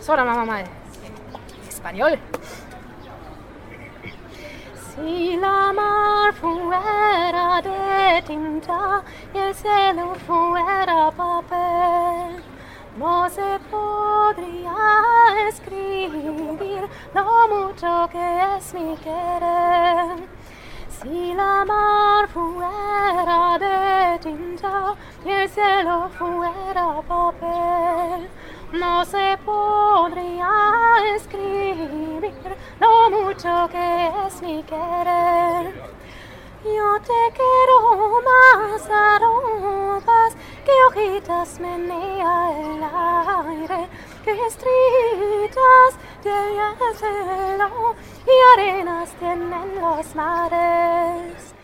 Sora, mamá, español. Si la mar fuera de tinta y el cielo fuera papel, no se podría escribir lo mucho que es mi querer. Si la mar fuera de tinta y el cielo fuera papel, no se podría escribir lo mucho que es mi querer. Yo te quiero más aromas que hojitas menea el aire, que estrellas de cielo y arenas tienen los mares.